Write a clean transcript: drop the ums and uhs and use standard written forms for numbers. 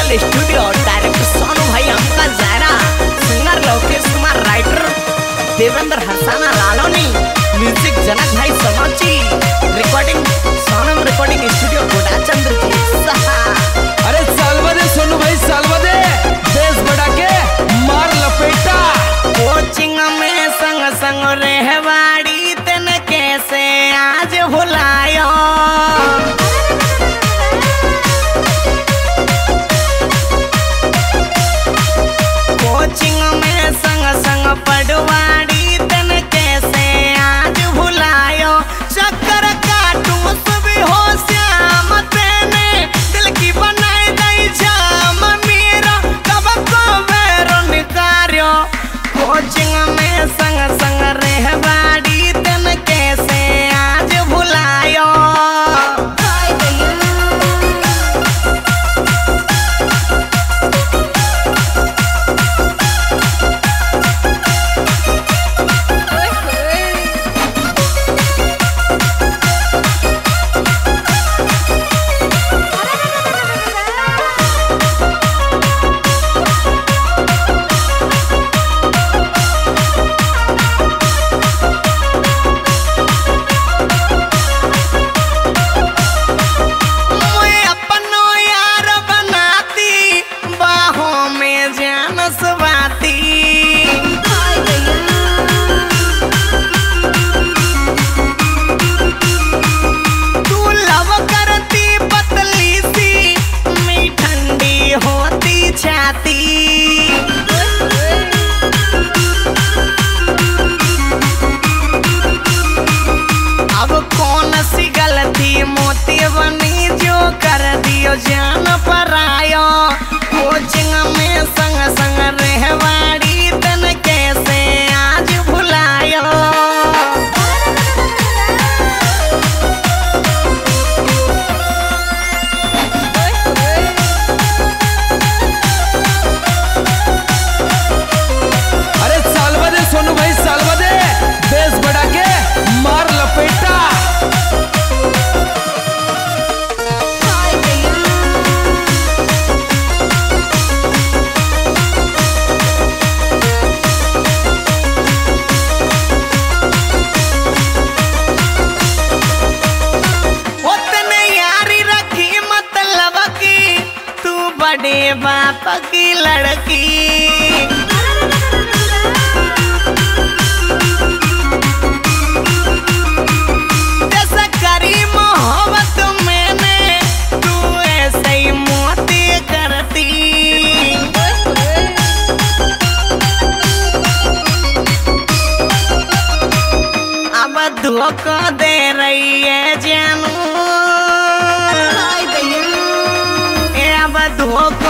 Digital studio, director Sonu भाई हमका ज़ायरा, सिंगर लोकेश कुमार, राइटर देवेंद्र हसाना लालोनी, म्यूजिक जनक भाई समाची, रिकॉर्डिंग सोनम रिकॉर्डिंग स्टूडियो गोडाचंद्र जी सहा। अरे सालवा दे सोनू भाई, सालवा दे, बेस बढ़ा के मार लपेटा। कोचिंग में संग संग रहवाड़ी तन कैसे आज भुलायो। कोचिंग में संग संग पढ़वाड़ी तन कैसे आज भुलायो। चक्कर काटूं सुबह हो श्याम तेने दिल की बनाई दई जाम मेरा कब को बेरो निकारियो। कोचिंग में संग संग रहवाड़ी तन कैसे आज भुलायो। अब कौन सी गलती मोती बनी जो कर दियो जान पर आयो। कोचिंग में संग संग रहवाड़ी तन कैसे आज भुलायो। अरे सालवा दे सोनू भाई, सालवा दे, बेस बढ़ा के मार लपेटा। उतने यारी रखी मतलब की तू बड़े बाप की लड़की। जैसा करी मोहब्बत मैंने तू ऐसे ही मोती करती। अब धोखा दे रही है जानू, अब धोखा